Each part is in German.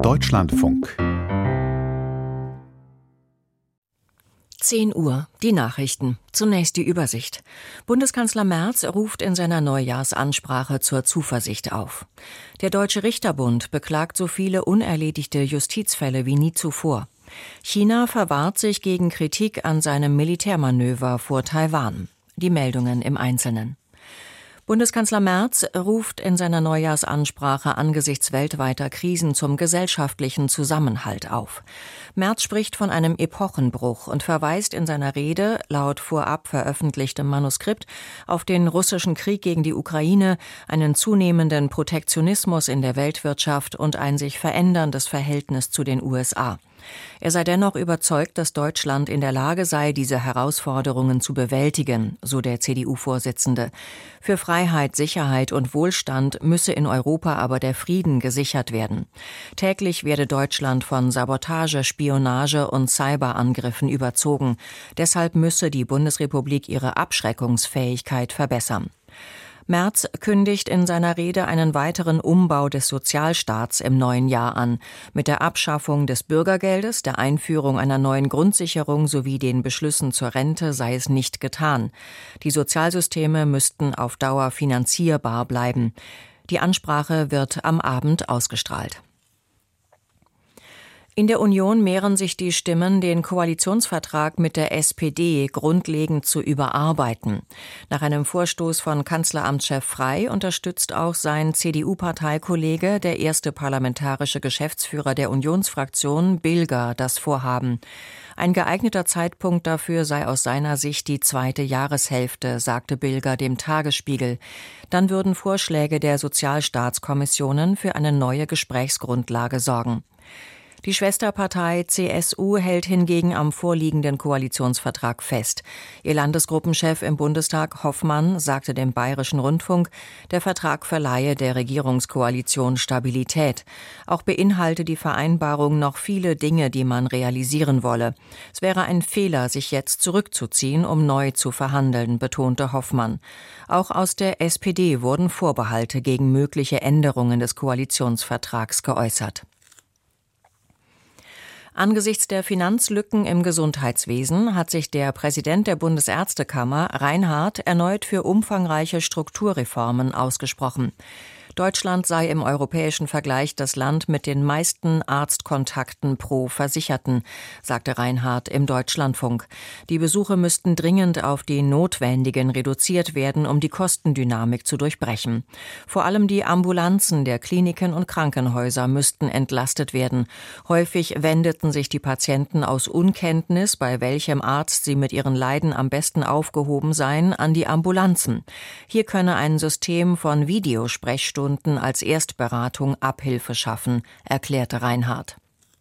Deutschlandfunk 10 Uhr, die Nachrichten. Zunächst die Übersicht. Bundeskanzler Merz ruft in seiner Neujahrsansprache zur Zuversicht auf. Der Deutsche Richterbund beklagt so viele unerledigte Justizfälle wie nie zuvor. China verwahrt sich gegen Kritik an seinem Militärmanöver vor Taiwan. Die Meldungen im Einzelnen. Bundeskanzler Merz ruft in seiner Neujahrsansprache angesichts weltweiter Krisen zum gesellschaftlichen Zusammenhalt auf. Merz spricht von einem Epochenbruch und verweist in seiner Rede, laut vorab veröffentlichtem Manuskript, auf den russischen Krieg gegen die Ukraine, einen zunehmenden Protektionismus in der Weltwirtschaft und ein sich veränderndes Verhältnis zu den USA. Er sei dennoch überzeugt, dass Deutschland in der Lage sei, diese Herausforderungen zu bewältigen, so der CDU-Vorsitzende. Für Freiheit, Sicherheit und Wohlstand müsse in Europa aber der Frieden gesichert werden. Täglich werde Deutschland von Sabotage, Spionage und Cyberangriffen überzogen. Deshalb müsse die Bundesrepublik ihre Abschreckungsfähigkeit verbessern. Merz kündigt in seiner Rede einen weiteren Umbau des Sozialstaats im neuen Jahr an. Mit der Abschaffung des Bürgergeldes, der Einführung einer neuen Grundsicherung sowie den Beschlüssen zur Rente sei es nicht getan. Die Sozialsysteme müssten auf Dauer finanzierbar bleiben. Die Ansprache wird am Abend ausgestrahlt. In der Union mehren sich die Stimmen, den Koalitionsvertrag mit der SPD grundlegend zu überarbeiten. Nach einem Vorstoß von Kanzleramtschef Frey unterstützt auch sein CDU-Parteikollege, der erste parlamentarische Geschäftsführer der Unionsfraktion, Bilger, das Vorhaben. Ein geeigneter Zeitpunkt dafür sei aus seiner Sicht die zweite Jahreshälfte, sagte Bilger dem Tagesspiegel. Dann würden Vorschläge der Sozialstaatskommissionen für eine neue Gesprächsgrundlage sorgen. Die Schwesterpartei CSU hält hingegen am vorliegenden Koalitionsvertrag fest. Ihr Landesgruppenchef im Bundestag, Hoffmann, sagte dem Bayerischen Rundfunk, der Vertrag verleihe der Regierungskoalition Stabilität. Auch beinhalte die Vereinbarung noch viele Dinge, die man realisieren wolle. Es wäre ein Fehler, sich jetzt zurückzuziehen, um neu zu verhandeln, betonte Hoffmann. Auch aus der SPD wurden Vorbehalte gegen mögliche Änderungen des Koalitionsvertrags geäußert. Angesichts der Finanzlücken im Gesundheitswesen hat sich der Präsident der Bundesärztekammer, Reinhardt, erneut für umfangreiche Strukturreformen ausgesprochen. Deutschland sei im europäischen Vergleich das Land mit den meisten Arztkontakten pro Versicherten, sagte Reinhardt im Deutschlandfunk. Die Besuche müssten dringend auf die notwendigen reduziert werden, um die Kostendynamik zu durchbrechen. Vor allem die Ambulanzen der Kliniken und Krankenhäuser müssten entlastet werden. Häufig wendeten sich die Patienten aus Unkenntnis, bei welchem Arzt sie mit ihren Leiden am besten aufgehoben seien, an die Ambulanzen. Hier könne ein System von Videosprechstunden als Erstberatung Abhilfe schaffen, erklärte Reinhardt.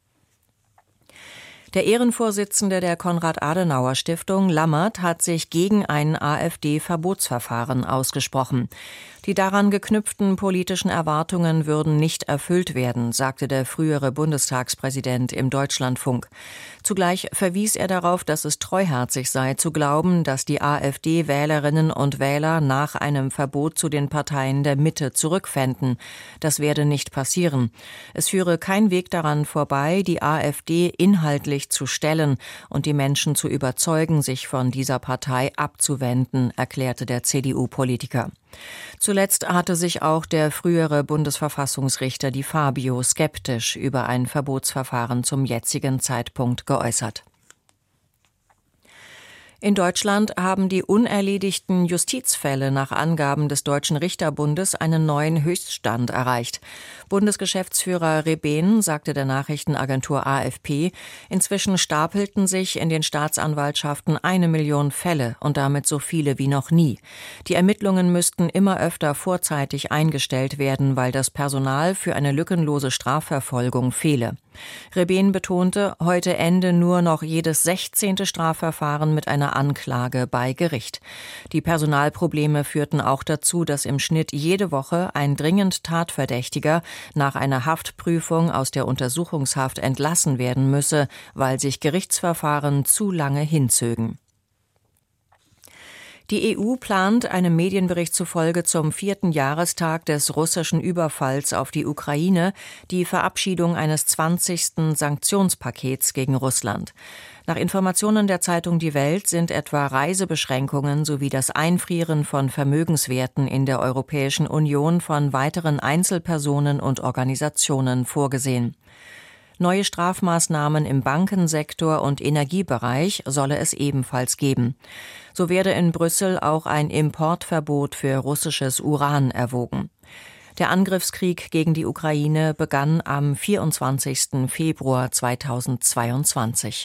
Der Ehrenvorsitzende der Konrad-Adenauer-Stiftung, Lammert, hat sich gegen ein AfD-Verbotsverfahren ausgesprochen. Die daran geknüpften politischen Erwartungen würden nicht erfüllt werden, sagte der frühere Bundestagspräsident im Deutschlandfunk. Zugleich verwies er darauf, dass es treuherzig sei, zu glauben, dass die AfD-Wählerinnen und Wähler nach einem Verbot zu den Parteien der Mitte zurückfänden. Das werde nicht passieren. Es führe kein Weg daran vorbei, die AfD inhaltlich zu stellen und die Menschen zu überzeugen, sich von dieser Partei abzuwenden, erklärte der CDU-Politiker. Zuletzt hatte sich auch der frühere Bundesverfassungsrichter Di Fabio skeptisch über ein Verbotsverfahren zum jetzigen Zeitpunkt geäußert. In Deutschland haben die unerledigten Justizfälle nach Angaben des Deutschen Richterbundes einen neuen Höchststand erreicht. Bundesgeschäftsführer Rebehn sagte der Nachrichtenagentur AFP, inzwischen stapelten sich in den Staatsanwaltschaften 1 Million Fälle und damit so viele wie noch nie. Die Ermittlungen müssten immer öfter vorzeitig eingestellt werden, weil das Personal für eine lückenlose Strafverfolgung fehle. Rebehn betonte, heute ende nur noch jedes 16. Strafverfahren mit einer Anklage bei Gericht. Die Personalprobleme führten auch dazu, dass im Schnitt jede Woche ein dringend Tatverdächtiger nach einer Haftprüfung aus der Untersuchungshaft entlassen werden müsse, weil sich Gerichtsverfahren zu lange hinzögen. Die EU plant, einem Medienbericht zufolge zum 4. Jahrestag des russischen Überfalls auf die Ukraine die Verabschiedung eines 20. Sanktionspakets gegen Russland. Nach Informationen der Zeitung Die Welt sind etwa Reisebeschränkungen sowie das Einfrieren von Vermögenswerten in der Europäischen Union von weiteren Einzelpersonen und Organisationen vorgesehen. Neue Strafmaßnahmen im Bankensektor und Energiebereich solle es ebenfalls geben. So werde in Brüssel auch ein Importverbot für russisches Uran erwogen. Der Angriffskrieg gegen die Ukraine begann am 24. Februar 2022.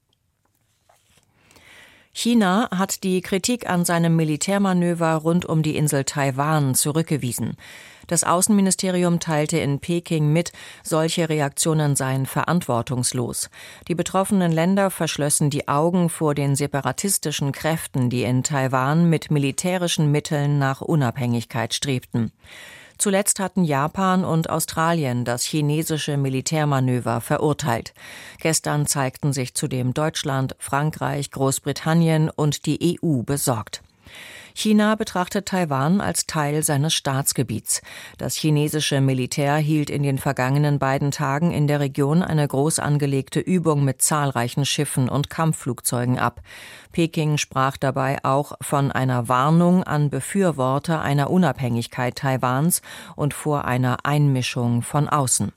China hat die Kritik an seinem Militärmanöver rund um die Insel Taiwan zurückgewiesen. Das Außenministerium teilte in Peking mit, solche Reaktionen seien verantwortungslos. Die betroffenen Länder verschlössen die Augen vor den separatistischen Kräften, die in Taiwan mit militärischen Mitteln nach Unabhängigkeit strebten. Zuletzt hatten Japan und Australien das chinesische Militärmanöver verurteilt. Gestern zeigten sich zudem Deutschland, Frankreich, Großbritannien und die EU besorgt. China betrachtet Taiwan als Teil seines Staatsgebiets. Das chinesische Militär hielt in den vergangenen beiden Tagen in der Region eine groß angelegte Übung mit zahlreichen Schiffen und Kampfflugzeugen ab. Peking sprach dabei auch von einer Warnung an Befürworter einer Unabhängigkeit Taiwans und vor einer Einmischung von außen.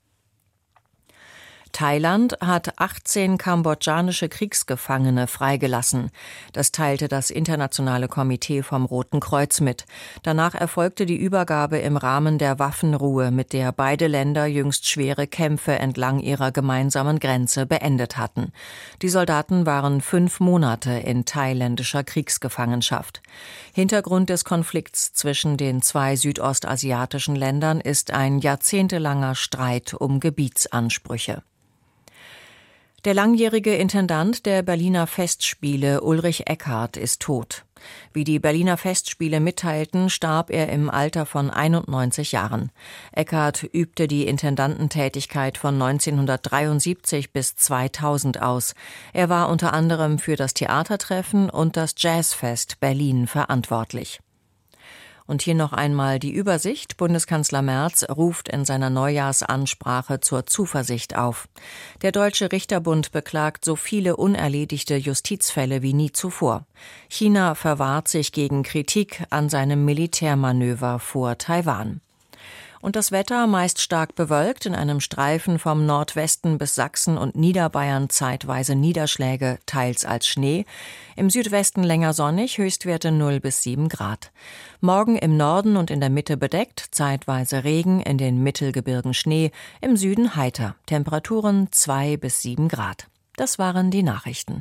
Thailand hat 18 kambodschanische Kriegsgefangene freigelassen. Das teilte das Internationale Komitee vom Roten Kreuz mit. Danach erfolgte die Übergabe im Rahmen der Waffenruhe, mit der beide Länder jüngst schwere Kämpfe entlang ihrer gemeinsamen Grenze beendet hatten. Die Soldaten waren 5 Monate in thailändischer Kriegsgefangenschaft. Hintergrund des Konflikts zwischen den zwei südostasiatischen Ländern ist ein jahrzehntelanger Streit um Gebietsansprüche. Der langjährige Intendant der Berliner Festspiele, Ulrich Eckhardt, ist tot. Wie die Berliner Festspiele mitteilten, starb er im Alter von 91 Jahren. Eckhardt übte die Intendantentätigkeit von 1973 bis 2000 aus. Er war unter anderem für das Theatertreffen und das Jazzfest Berlin verantwortlich. Und hier noch einmal die Übersicht. Bundeskanzler Merz ruft in seiner Neujahrsansprache zur Zuversicht auf. Der Deutsche Richterbund beklagt so viele unerledigte Justizfälle wie nie zuvor. China verwahrt sich gegen Kritik an seinem Militärmanöver vor Taiwan. Und das Wetter meist stark bewölkt, in einem Streifen vom Nordwesten bis Sachsen und Niederbayern zeitweise Niederschläge, teils als Schnee. Im Südwesten länger sonnig, Höchstwerte 0 bis 7 Grad. Morgen im Norden und in der Mitte bedeckt, zeitweise Regen, in den Mittelgebirgen Schnee, im Süden heiter. Temperaturen 2 bis 7 Grad. Das waren die Nachrichten.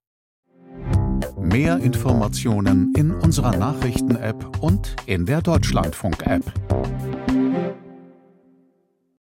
Mehr Informationen in unserer Nachrichten-App und in der Deutschlandfunk-App.